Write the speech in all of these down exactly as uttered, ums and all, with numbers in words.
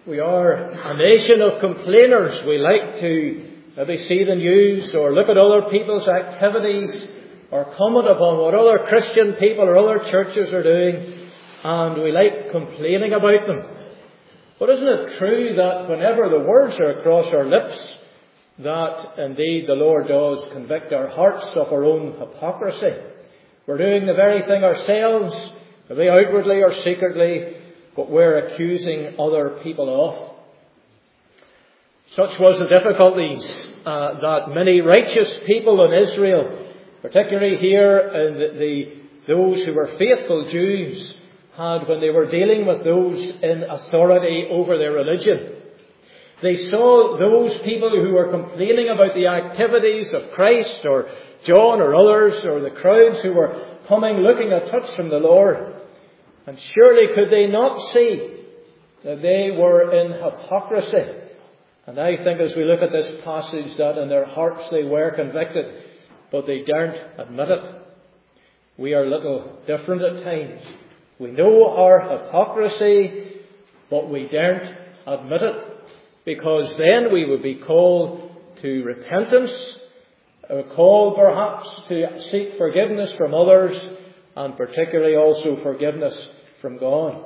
We are a nation of complainers. We like to maybe see the news or look at other people's activities or comment upon what other Christian people or other churches are doing, and we like complaining about them. But isn't it true that whenever the words are across our lips, that indeed the Lord does convict our hearts of our own hypocrisy? We're doing the very thing ourselves, maybe outwardly or secretly, but we're accusing other people of. Such was the difficulties uh, that many righteous people in Israel, particularly here in the, the those who were faithful Jews, had when they were dealing with those in authority over their religion. They saw those people who were complaining about the activities of Christ or John or others, or the crowds who were coming looking a touch from the Lord. And surely could they not see that they were in hypocrisy? And I think as we look at this passage that in their hearts they were convicted, but they daren't admit it. We are a little different at times. We know our hypocrisy, but we daren't admit it, because then we would be called to repentance, or called perhaps to seek forgiveness from others, and particularly also forgiveness from God.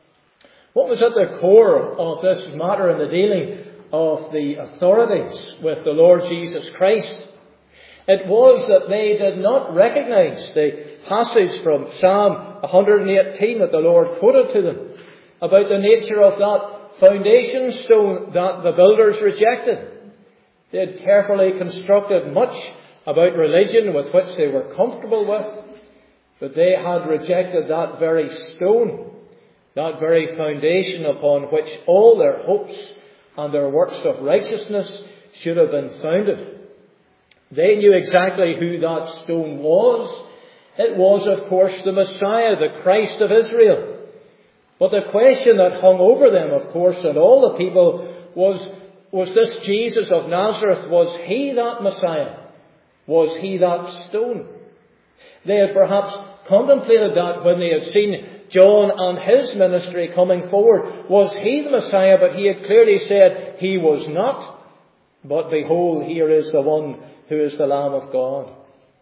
What was at the core of this matter in the dealing of the authorities with the Lord Jesus Christ? It was that they did not recognize the passage from Psalm one hundred eighteen that the Lord quoted to them about the nature of that foundation stone that the builders rejected. They had carefully constructed much about religion with which they were comfortable with, but they had rejected that very stone, that very foundation upon which all their hopes and their works of righteousness should have been founded. They knew exactly who that stone was. It was, of course, the Messiah, the Christ of Israel. But the question that hung over them, of course, and all the people was, was this Jesus of Nazareth, was he that Messiah? Was he that stone? They had perhaps contemplated that when they had seen John and his ministry coming forward. Was he the Messiah? But he had clearly said he was not. But behold, here is the one who is the Lamb of God.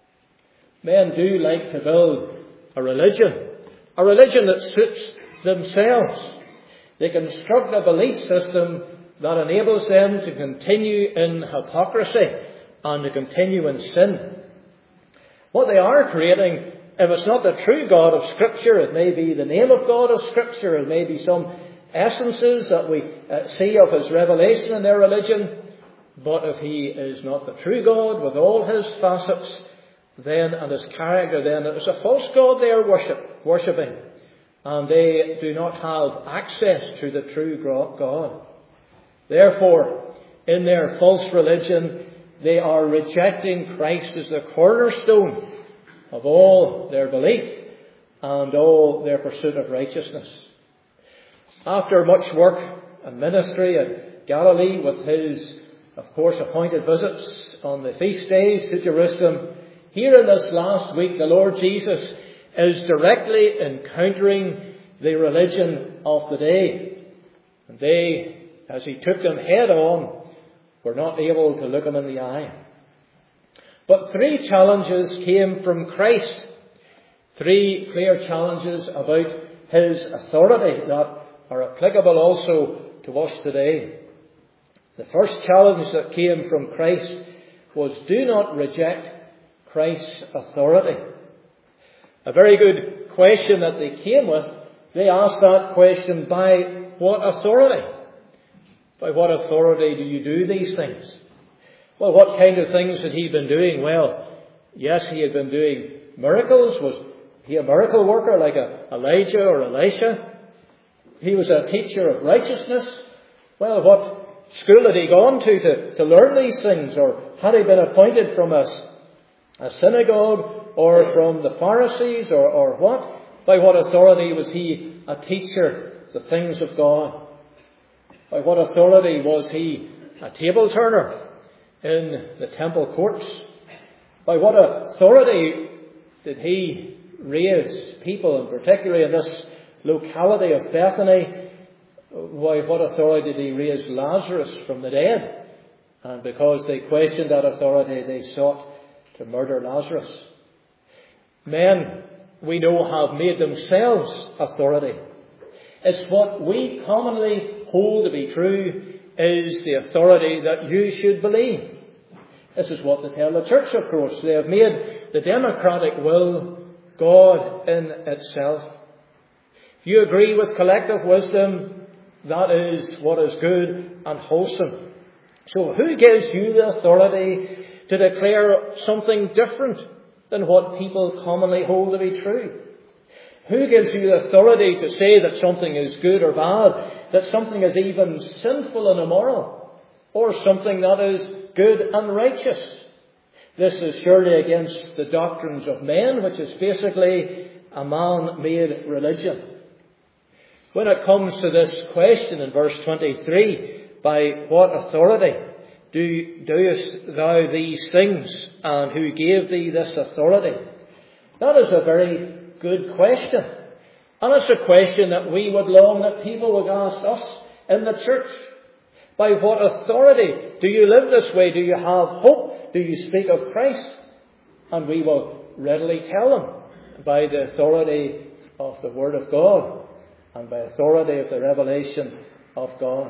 Men do like to build a religion, a religion that suits themselves. They construct a belief system that enables them to continue in hypocrisy and to continue in sin. What they are creating, if it's not the true God of Scripture, it may be the name of God of Scripture, it may be some essences that we uh, see of his revelation in their religion. But if he is not the true God with all his facets, then and his character, then it is a false God they are worship, worshipping. And they do not have access to the true God. Therefore, in their false religion, they are rejecting Christ as the cornerstone of all their belief and all their pursuit of righteousness. After much work and ministry in Galilee with his, of course, appointed visits on the feast days to Jerusalem, here in this last week, the Lord Jesus is directly encountering the religion of the day. And they, as he took them head on, were not able to look him in the eye. But three challenges came from Christ. Three clear challenges about his authority that are applicable also to us today. The first challenge that came from Christ was, do not reject Christ's authority. A very good question that they came with. They asked that question, by what authority? By what authority do you do these things? Well, what kind of things had he been doing? Well, yes, he had been doing miracles. Was he a miracle worker like a Elijah or Elisha? He was a teacher of righteousness. Well, what school had he gone to to, to learn these things? Or had he been appointed from a, a synagogue or from the Pharisees or, or what? By what authority was he a teacher of the things of God? By what authority was he a table turner in the temple courts? By what authority did he raise people, and particularly in this locality of Bethany, why, what authority did he raise Lazarus from the dead? And because they questioned that authority, they sought to murder Lazarus. Men, we know, have made themselves authority. It's what we commonly hold to be true is the authority that you should believe. This is what they tell the church, of course. They have made the democratic will God in itself. If you agree with collective wisdom, that is what is good and wholesome. So who gives you the authority to declare something different than what people commonly hold to be true? Who gives you the authority to say that something is good or bad, that something is even sinful and immoral, or something that is good and righteous? This is surely against the doctrines of men, which is basically a man-made religion. When it comes to this question in verse twenty-three, by what authority do, doest thou these things, and who gave thee this authority? That is a very good question. And it's a question that we would long that people would ask us in the church. By what authority do you live this way? Do you have hope? Do you speak of Christ? And we will readily tell them by the authority of the Word of God and by authority of the revelation of God.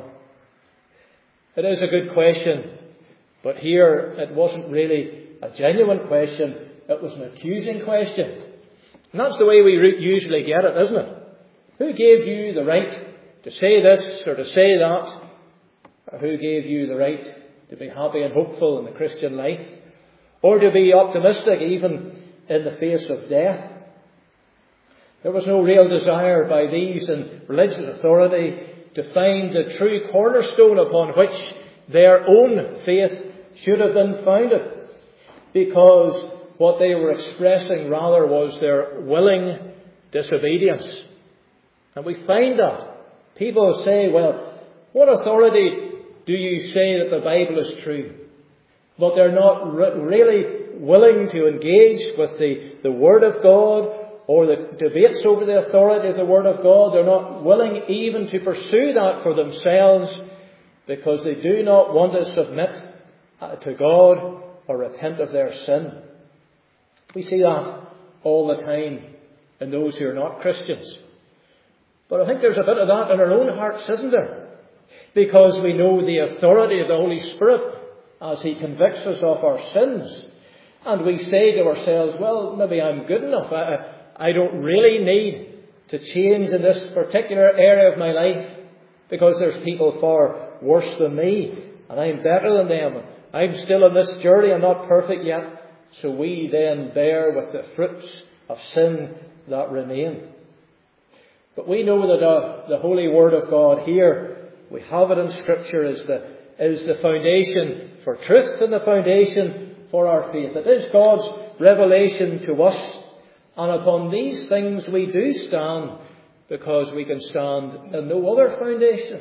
It is a good question, but here it wasn't really a genuine question. It was an accusing question. And that's the way we usually get it, isn't it? Who gave you the right to say this or to say that? Or who gave you the right to be happy and hopeful in the Christian life? Or to be optimistic even in the face of death? There was no real desire by these in religious authority to find the true cornerstone upon which their own faith should have been founded. Because what they were expressing rather was their willing disobedience. And we find that. People say, well, what authority do you say that the Bible is true? But they're not re- really willing to engage with the, the Word of God or the debates over the authority of the Word of God. They're not willing even to pursue that for themselves because they do not want to submit to God or repent of their sin. We see that all the time in those who are not Christians. But I think there's a bit of that in our own hearts, isn't there? Because we know the authority of the Holy Spirit as He convicts us of our sins. And we say to ourselves, well, maybe I'm good enough. I, I don't really need to change in this particular area of my life because there's people far worse than me and I'm better than them. I'm still on this journey. I'm not perfect yet. So we then bear with the fruits of sin that remain. But we know that uh, the Holy Word of God here, we have it in Scripture, is the, is the foundation for truth and the foundation for our faith. It is God's revelation to us. And upon these things we do stand because we can stand in no other foundation.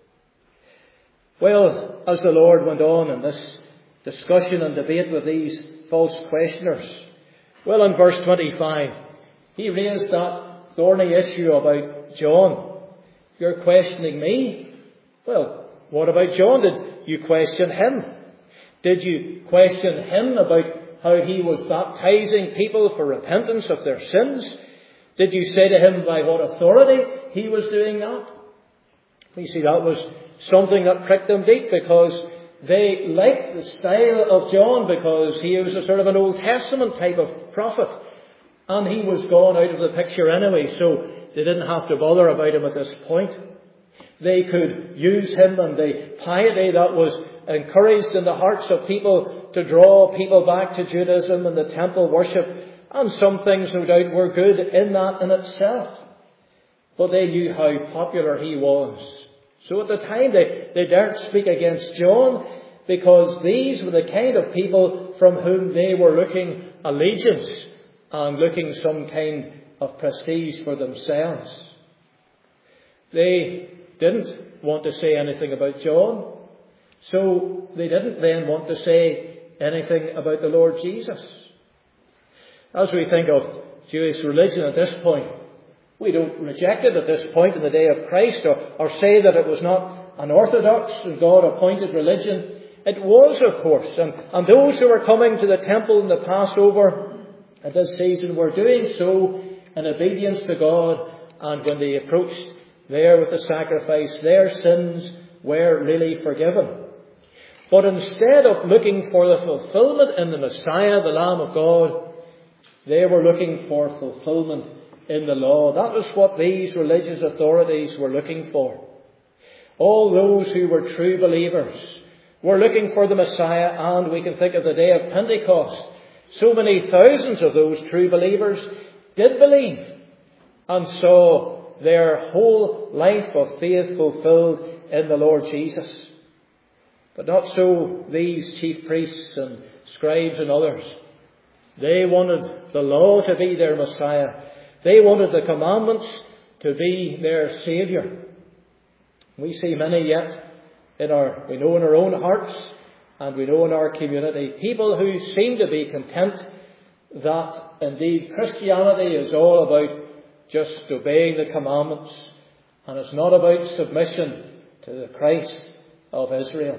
Well, as the Lord went on in this discussion and debate with these false questioners, well, in verse twenty-five, He raised that thorny issue about John. You're questioning me? Well, what about John? Did you question him? Did you question him about how he was baptizing people for repentance of their sins? Did you say to him by what authority he was doing that? You see, that was something that pricked them deep because they liked the style of John because he was a sort of an Old Testament type of prophet. And he was gone out of the picture anyway, so they didn't have to bother about him at this point. They could use him and the piety that was encouraged in the hearts of people to draw people back to Judaism and the temple worship. And some things, no doubt, were good in that in itself. But they knew how popular he was. So at the time they, they daren't speak against John because these were the kind of people from whom they were looking allegiance and looking some kind of prestige for themselves. They didn't want to say anything about John, so they didn't then want to say anything about the Lord Jesus. As we think of Jewish religion at this point, We don't reject it at this point in the day of Christ, or, or say that it was not an orthodox and God-appointed religion. It was, of course. And, and those who were coming to the temple in the Passover at this season were doing so in obedience to God. And when they approached there with the sacrifice, their sins were really forgiven. But instead of looking for the fulfillment in the Messiah, the Lamb of God, they were looking for fulfillment in the law. That was what these religious authorities were looking for. All those who were true believers were looking for the Messiah, and we can think of the day of Pentecost. So many thousands of those true believers did believe and saw their whole life of faith fulfilled in the Lord Jesus. But not so these chief priests and scribes and others. They wanted the law to be their Messiah. They wanted the commandments to be their Saviour. We see many yet in our, we know in our own hearts and we know in our community, people who seem to be content that indeed Christianity is all about just obeying the commandments, and it's not about submission to the Christ of Israel.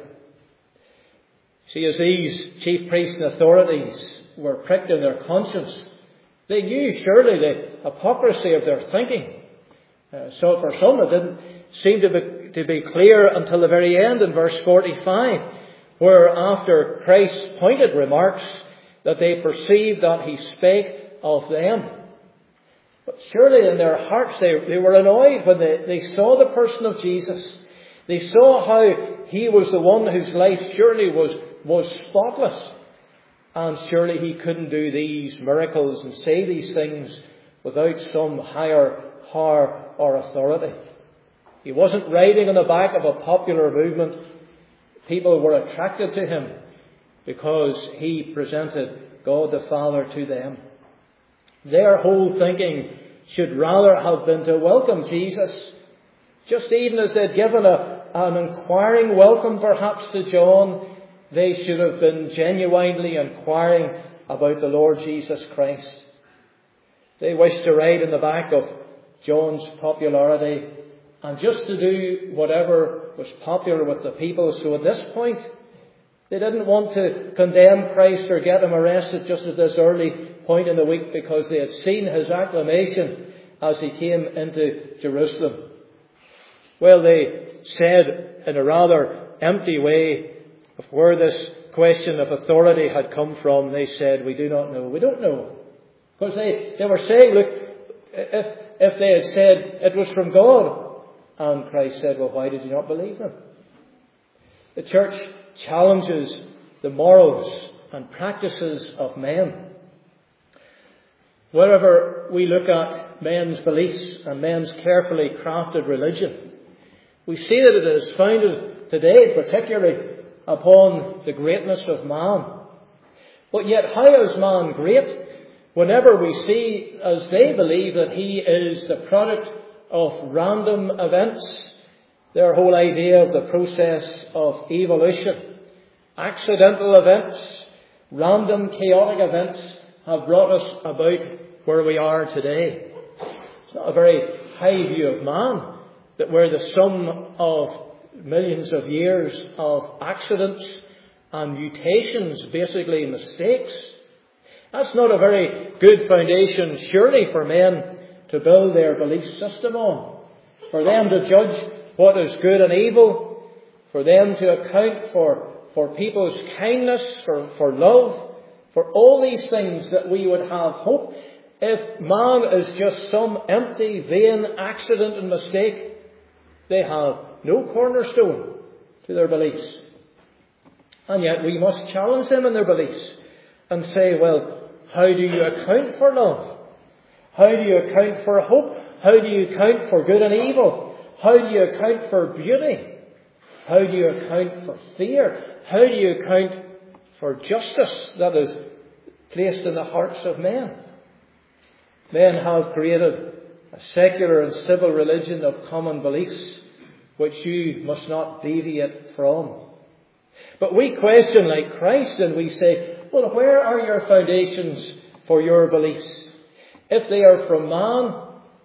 See, as these chief priests and authorities were pricked in their conscience, they knew surely the hypocrisy of their thinking. Uh, so for some it didn't seem to be, to be clear until the very end in verse forty-five, where after Christ's pointed remarks that they perceived that he spake of them. But surely in their hearts they, they were annoyed when they, they saw the person of Jesus. They saw how he was the one whose life surely was, was spotless. And surely he couldn't do these miracles and say these things without some higher power or authority. He wasn't riding on the back of a popular movement. People were attracted to him because he presented God the Father to them. Their whole thinking should rather have been to welcome Jesus, just even as they'd given a, an inquiring welcome perhaps to John. They should have been genuinely inquiring about the Lord Jesus Christ. They wished to ride in the back of John's popularity and just to do whatever was popular with the people. So at this point, they didn't want to condemn Christ or get him arrested just at this early point in the week, because they had seen his acclamation as he came into Jerusalem. Well, they said in a rather empty way of where this question of authority had come from. They said, we do not know. We don't know. Because they, they were saying, look, if, if they had said it was from God. And Christ said, well, why did you not believe them? The church challenges the morals and practices of men. Wherever we look at men's beliefs and men's carefully crafted religion, we see that it is founded today particularly upon the greatness of man. But yet how is man great whenever we see, as they believe, that he is the product of random events? Their whole idea of the process of evolution, accidental events, random chaotic events have brought us about where we are today. It's not a very high view of man, that we're the sum of millions of years of accidents and mutations, basically mistakes. That's not a very good foundation, surely, for men to build their belief system on. For them to judge what is good and evil, for them to account for, for people's kindness, for, for love, for all these things that we would have hope. If man is just some empty, vain accident and mistake, they have no cornerstone to their beliefs. And yet we must challenge them in their beliefs and say, well, how do you account for love? How do you account for hope? How do you account for good and evil? How do you account for beauty? How do you account for fear? How do you account for justice that is placed in the hearts of men? Men have created a secular and civil religion of common beliefs which you must not deviate from. But we question like Christ, and we say, well, where are your foundations for your beliefs? If they are from man,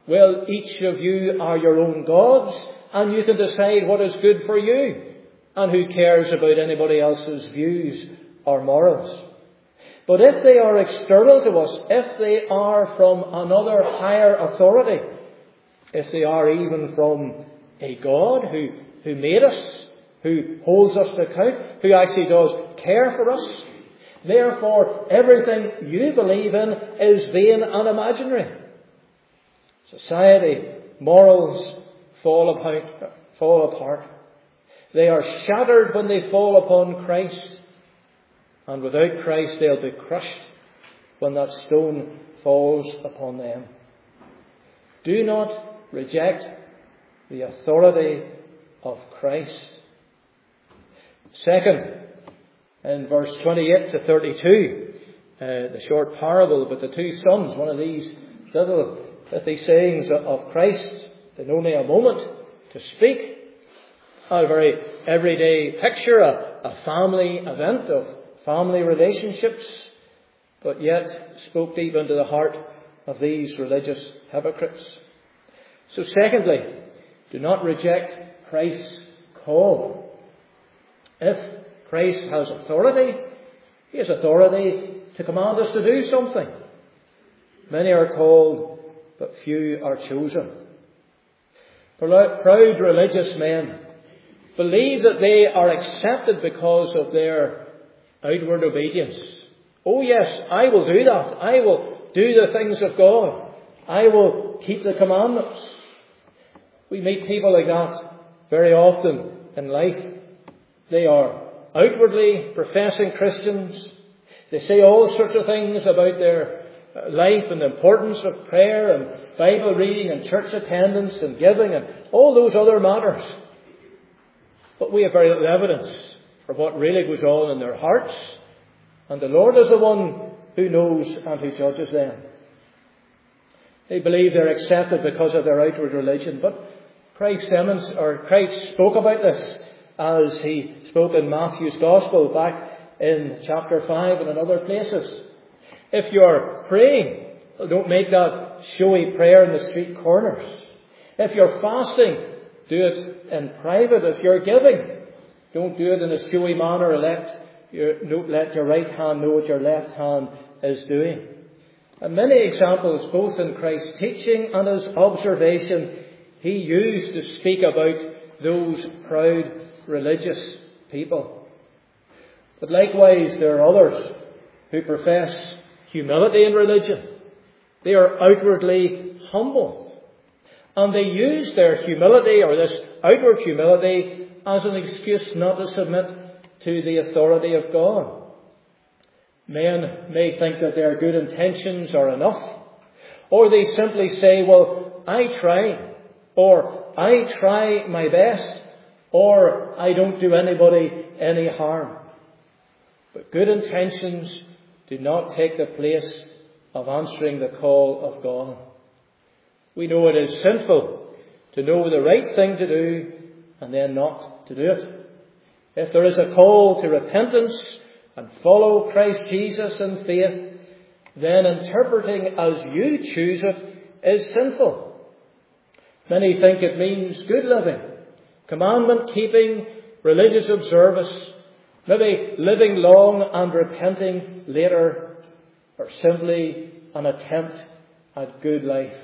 Well, each of you are your own gods, and you can decide what is good for you. And who cares about anybody else's views or morals? But if they are external to us, if they are from another higher authority, if they are even from a God who, who made us, who holds us to account, who actually does care for us, therefore everything you believe in is vain and imaginary. Society, morals fall apart. Fall apart. They are shattered when they fall upon Christ, and without Christ they'll be crushed when that stone falls upon them. Do not reject the authority of Christ. Second, in verse twenty-eight to thirty-two, uh, the short parable about the two sons, one of these little pithy sayings of Christ in only a moment to speak. A very everyday picture, a, a family event of family relationships, but yet spoke deep into the heart of these religious hypocrites. So secondly, do not reject Christ's call. If Christ has authority, he has authority to command us to do something. Many are called, but few are chosen. Proud religious men believe that they are accepted because of their outward obedience. Oh yes, I will do that. I will do the things of God. I will keep the commandments. We meet people like that very often in life. They are outwardly professing Christians. They say all sorts of things about their life and the importance of prayer and Bible reading and church attendance and giving and all those other matters. But we have very little evidence for what really goes on in their hearts. And the Lord is the one who knows and who judges them. They believe they're accepted because of their outward religion. But Christ demonstrated, or Christ spoke about this as he spoke in Matthew's Gospel back in chapter five and in other places. If you're praying, don't make that showy prayer in the street corners. If you're fasting, do it in private. If you're giving, don't do it in a showy manner. Let your, let your right hand know what your left hand is doing. And many examples, both in Christ's teaching and his observation, he used to speak about those proud religious people. But likewise, there are others who profess humility in religion. They are outwardly humble. And they use their humility, or this outward humility, as an excuse not to submit to the authority of God. Men may think that their good intentions are enough. Or they simply say, well, I try. Or I try my best. Or I don't do anybody any harm. But good intentions do not take the place of answering the call of God. We know it is sinful to know the right thing to do and then not to do it. If there is a call to repentance and follow Christ Jesus in faith, then interpreting as you choose it is sinful. Many think it means good living, commandment keeping, religious observance, maybe living long and repenting later, or simply an attempt at good life.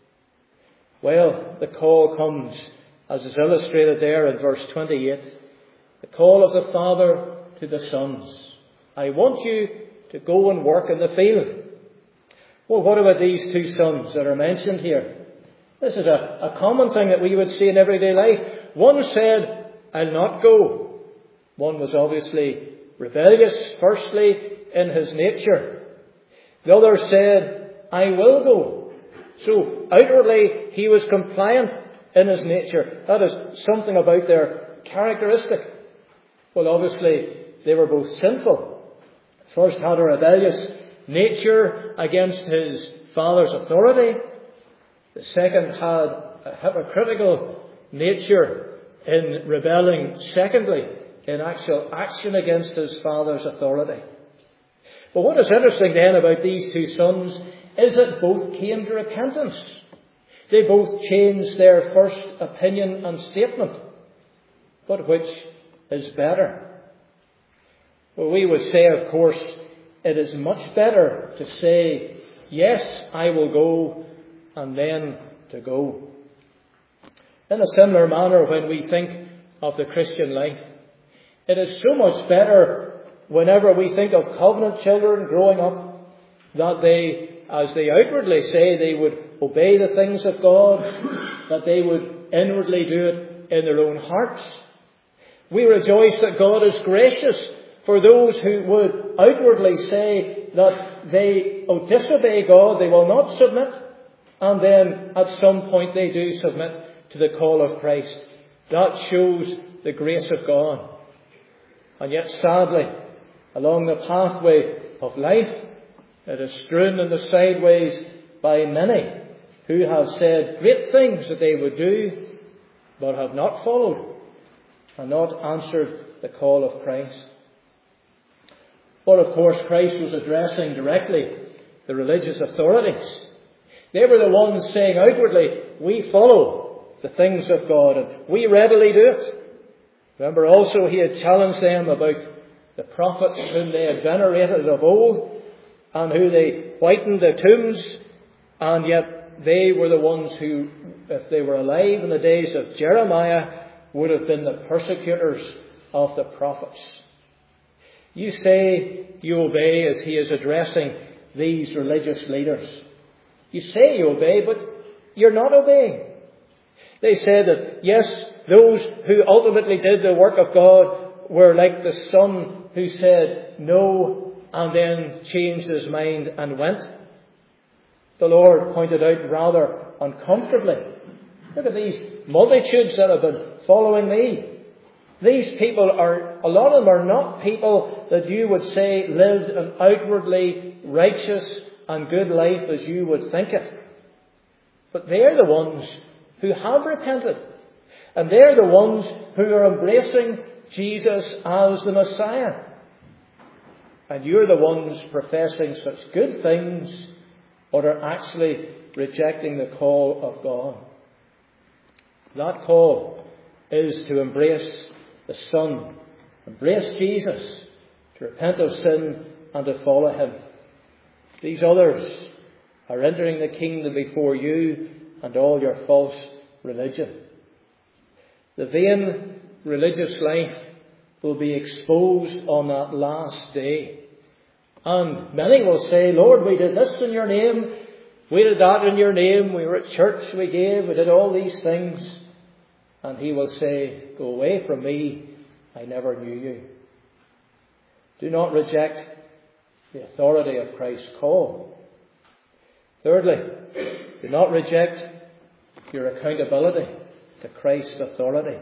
Well, the call comes, as is illustrated there in verse twenty-eight, the call of the Father to the sons. I want you to go and work in the field. Well, what about these two sons that are mentioned here? This is a, a common thing that we would see in everyday life. One said, I'll not go. One was obviously rebellious, firstly, in his nature. The other said, I will go. So outwardly, he was compliant in his nature. That is something about their characteristic. Well, obviously, they were both sinful. First had a rebellious nature against his father's authority. The second had a hypocritical nature in rebelling, secondly, in actual action against his father's authority. But what is interesting then about these two sons is that both came to repentance. They both changed their first opinion and statement. But which is better? Well, we would say, of course, it is much better to say, yes, I will go, and then to go. In a similar manner, when we think of the Christian life, it is so much better whenever we think of covenant children growing up, that they, as they outwardly say, they would obey the things of God, that they would inwardly do it in their own hearts. We rejoice that God is gracious for those who would outwardly say that they oh, disobey God, they will not submit, and then at some point they do submit to the call of Christ. That shows the grace of God. And yet sadly, along the pathway of life, it is strewn in the sideways by many who have said great things that they would do, but have not followed and not answered the call of Christ. But of course, Christ was addressing directly the religious authorities. They were the ones saying outwardly, we follow the things of God and we readily do it. Remember also he had challenged them about the prophets whom they had venerated of old and who they whitened their tombs, and yet they were the ones who, if they were alive in the days of Jeremiah, would have been the persecutors of the prophets. You say you obey as he is addressing these religious leaders. You say you obey, but you're not obeying. They said that, yes, those who ultimately did the work of God were like the son who said no and then changed his mind and went. The Lord pointed out rather uncomfortably, look at these multitudes that have been following me. These people are, a lot of them are not people that you would say lived an outwardly righteous and good life as you would think it. But they're the ones who have repented. And they're the ones who are embracing Jesus as the Messiah. And you're the ones professing such good things, but are actually rejecting the call of God. That call is to embrace the Son, embrace Jesus, to repent of sin and to follow him. These others are entering the kingdom before you and all your false religion. The vain religious life will be exposed on that last day. And many will say, Lord, we did this in your name, we did that in your name, we were at church, we gave, we did all these things. And he will say, go away from me, I never knew you. Do not reject the authority of Christ's call. Thirdly, do not reject your accountability to Christ's authority.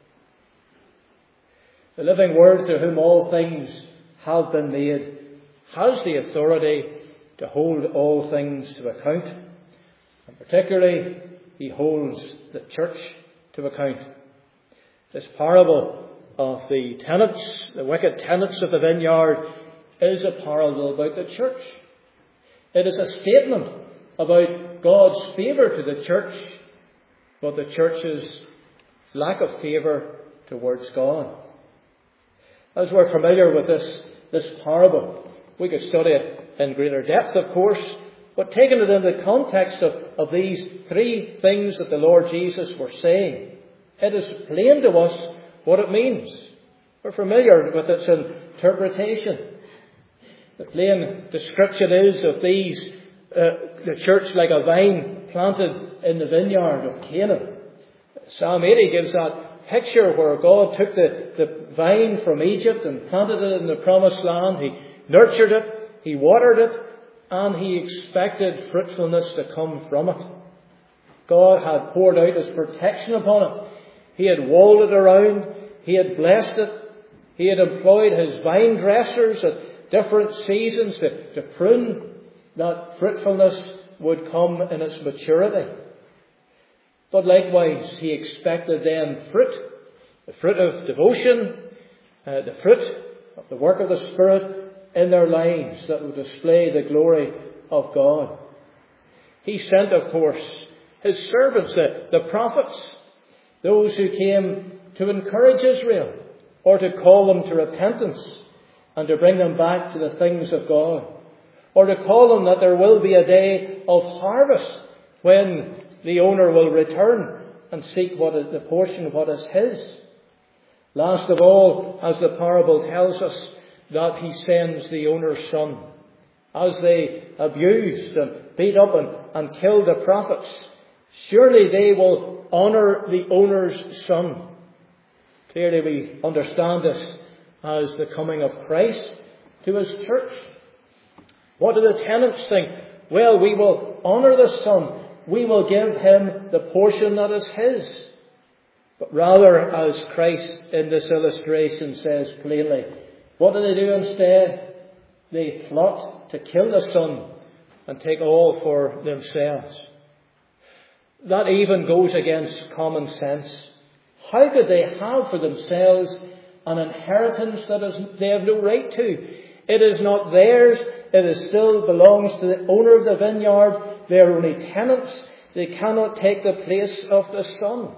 The living Word, through whom all things have been made, has the authority to hold all things to account. And particularly, he holds the church to account. This parable of the tenants, the wicked tenants of the vineyard, is a parable about the church. It is a statement about God's favour to the church, but the church's lack of favour towards God. As we're familiar with this, this parable, we could study it in greater depth, of course, but taking it in the context of, of these three things that the Lord Jesus was saying, it is plain to us what it means. We're familiar with its interpretation. The plain description is of these, uh, the church like a vine planted in the vineyard of Canaan. Psalm eighty gives that picture where God took the, the vine from Egypt and planted it in the promised land. He nurtured it, he watered it, and he expected fruitfulness to come from it. God had poured out his protection upon it. He had walled it around. He had blessed it. He had employed his vine dressers at different seasons to, to prune that fruitfulness would come in its maturity. But likewise, he expected then fruit, the fruit of devotion, uh, the fruit of the work of the Spirit in their lives that would display the glory of God. He sent, of course, His servants, the, the prophets, those who came to encourage Israel or to call them to repentance and to bring them back to the things of God, or to call them that there will be a day of harvest when the owner will return and seek what is the portion of what is his. Last of all, as the parable tells us, that he sends the owner's son. As they abused and beat up and, and killed the prophets, surely they will honour the owner's son. Clearly we understand this as the coming of Christ to his church. What do the tenants think? Well, we will honour the son. We will give him the portion that is his. But rather, as Christ in this illustration says plainly, what do they do instead? They plot to kill the son and take all for themselves. That even goes against common sense. How could they have for themselves an inheritance that is, they have no right to? It is not theirs. It is still belongs to the owner of the vineyard. They are only tenants. They cannot take the place of the son.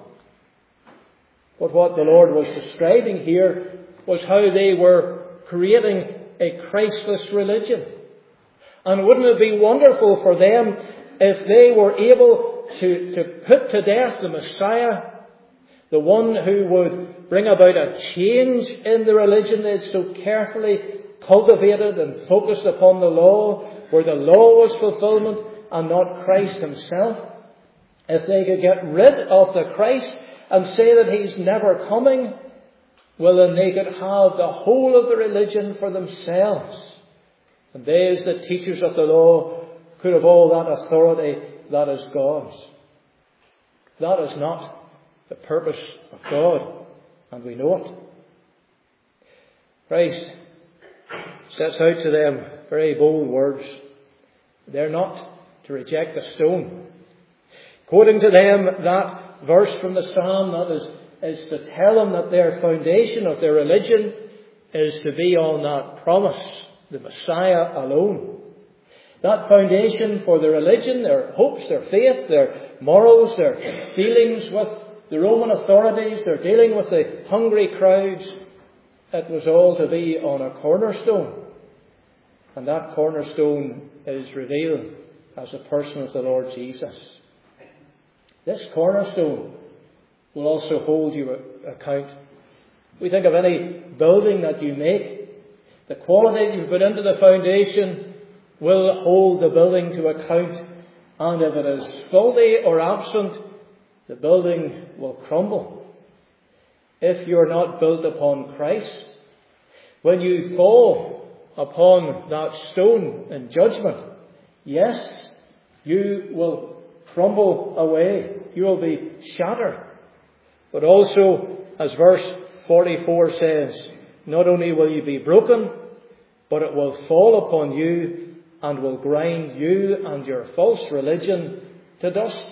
But what the Lord was describing here was how they were creating a Christless religion. And wouldn't it be wonderful for them if they were able to, to put to death the Messiah, the one who would bring about a change in the religion they had so carefully cultivated and focused upon the law, where the law was fulfillment and not Christ himself. If they could get rid of the Christ and say that he's never coming, well, then they could have the whole of the religion for themselves. And they, as the teachers of the law, could have all that authority that is God's. That is not the purpose of God, and we know it. Christ sets out to them very bold words. They're not to reject the stone. Quoting to them that verse from the Psalm, that is, is to tell them that their foundation of their religion is to be on that promise, the Messiah alone. That foundation for their religion, their hopes, their faith, their morals, their dealings with the Roman authorities, their dealing with the hungry crowds, it was all to be on a cornerstone. And that cornerstone is revealed as the person of the Lord Jesus. This cornerstone will also hold you account. We think of any building that you make, the quality you put into the foundation will hold the building to account, and if it is faulty or absent, the building will crumble. If you are not built upon Christ, when you fall upon that stone in judgment, yes, you will crumble away. You will be shattered. But also, as verse forty-four says, not only will you be broken, but it will fall upon you and will grind you and your false religion to dust.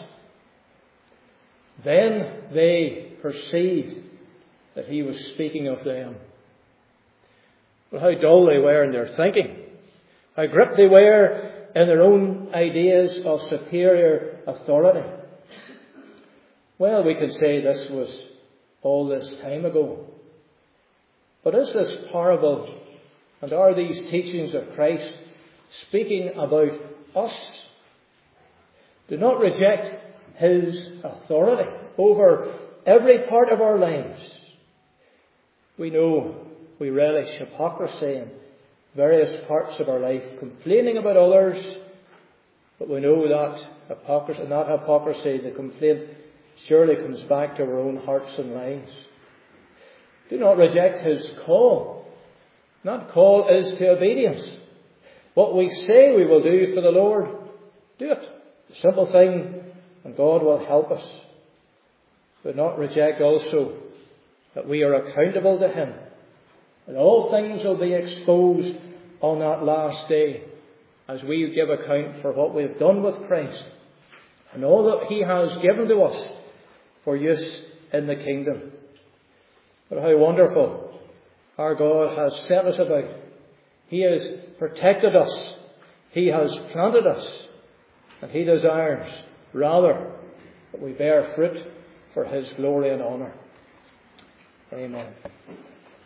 Then they perceived that he was speaking of them. Well, how dull they were in their thinking. How gripped they were in their own ideas of superior authority. Well, we could say this was all this time ago. But is this parable and are these teachings of Christ speaking about us? Do not reject his authority over every part of our lives. We know we relish hypocrisy in various parts of our life, complaining about others, but we know that hypocrisy, not hypocrisy, the complaint surely comes back to our own hearts and lives. Do not reject his call. That call is to obedience. What we say we will do for the Lord, do it. It's a simple thing, and God will help us. But not reject also that we are accountable to him. And all things will be exposed on that last day as we give account for what we have done with Christ and all that he has given to us for use in the kingdom. But how wonderful our God has set us about. He has protected us. He has planted us. And he desires rather that we bear fruit for His glory and honour. Amen.